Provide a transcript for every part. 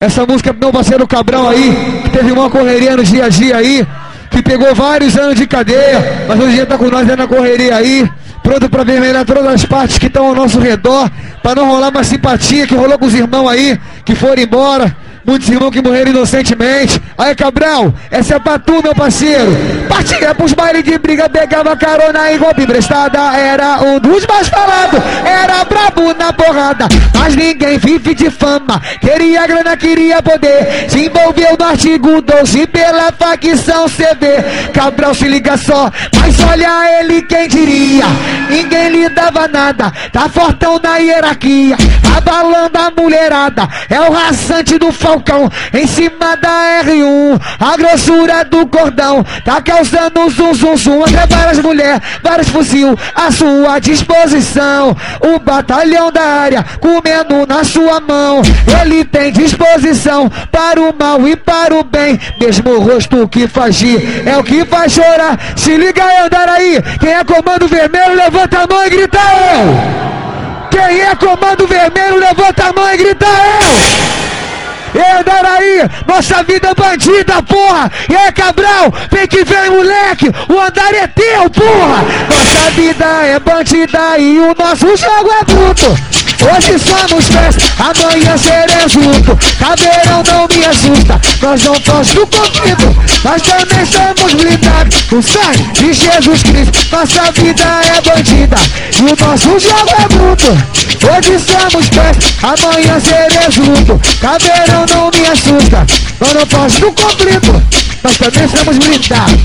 Essa música é pro meu parceiro Cabral aí, que teve uma correria no dia a dia aí, que pegou vários anos de cadeia, mas hoje em dia tá com nós na correria aí, pronto pra vermelhar todas as partes que estão ao nosso redor, pra não rolar uma simpatia que rolou com os irmãos aí, que foram embora. Muitos irmãos que morreram inocentemente. Aí, Cabral, essa é pra tu, meu parceiro. Partia pros bailes de briga, pegava carona e golpe emprestada. Era um dos mais falados, era brabo na porrada. Mas ninguém vive de fama, queria grana, queria poder. Se envolveu no artigo 12 pela facção CV. Cabral, se liga só, mas olha ele, quem diria? Ninguém lhe dava nada, tá fortão na hierarquia, abalando a mulherada. É o raçante do Falcão em cima da R1, a grossura do cordão tá causando zum zum zum. Até várias mulheres, vários fuzil à sua disposição. O batalhão da área comendo na sua mão. Ele tem disposição para o mal e para o bem. Mesmo o rosto que faz rir é o que faz chorar. Se liga aí, Andaraí, quem é comando vermelho levanta a mão e grita eu. Quem é comando vermelho levanta a mão e grita eu. E aí, Andaraí, nossa vida é bandida, porra. E aí, Cabral, vem que vem, moleque, o andar é teu, porra. Nossa vida é bandida e o nosso jogo é bruto. Hoje somos pés, amanhã seremos junto. Caveirão não me assusta, nós não somos do conflito, nós também somos blindados. O sangue de Jesus Cristo, nossa vida é bandida e o nosso jogo é bruto. Hoje somos pés, amanhã seremos junto. Caveirão não me assusta, nós não somos do conflito, nós também somos blindados.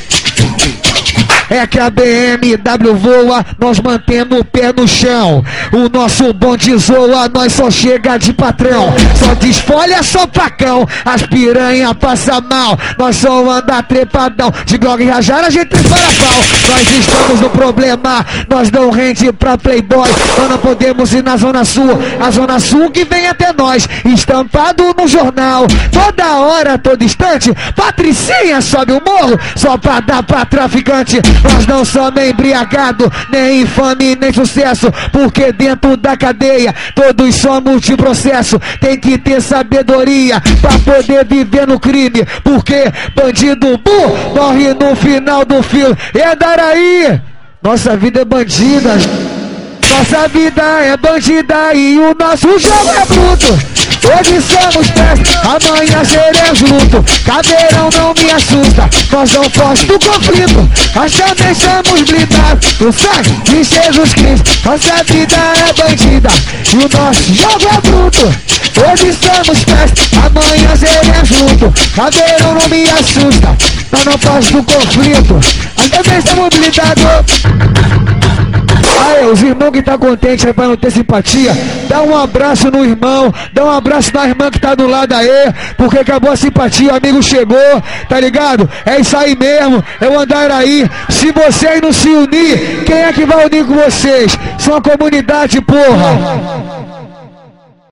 É que a BMW voa, nós mantemos o pé no chão. O nosso bonde zoa, nós só chega de patrão. Só desfolha, só facão, as piranha passa mal. Nós só anda trepadão, de Glock e Rajar a gente para pau. Nós estamos no problema, nós não rende pra playboy. Nós não podemos ir na Zona Sul, a Zona Sul que vem até nós, estampado no jornal. Toda hora, todo instante, Patricinha sobe o morro, só pra dar pra traficante. Nós não somos embriagados, nem infame, nem sucesso, porque dentro da cadeia todos somos de processo. Tem que ter sabedoria pra poder viver no crime, porque bandido burro morre no final do filme. E Andaraí, nossa vida é bandida, nossa vida é bandida e o nosso jogo é bruto. Hoje somos pés, amanhã seremos luto. Caveirão não me assusta, nós não fogemos do conflito, nós também somos blindados. O sangue de Jesus Cristo, nossa vida é bandida e o nosso jogo é bruto. Hoje somos pés, amanhã seremos luto. Caveirão não me assusta, nós não fogemos do conflito, nós também somos blindados. Aí, os irmãos que tá contente aí pra não ter simpatia, dá um abraço no irmão, dá um abraço na irmã que tá do lado aí, porque acabou a simpatia, o amigo chegou, tá ligado? É isso aí mesmo, é o Andaraí. Se vocês não se unir, quem é que vai unir com vocês? São a comunidade, porra.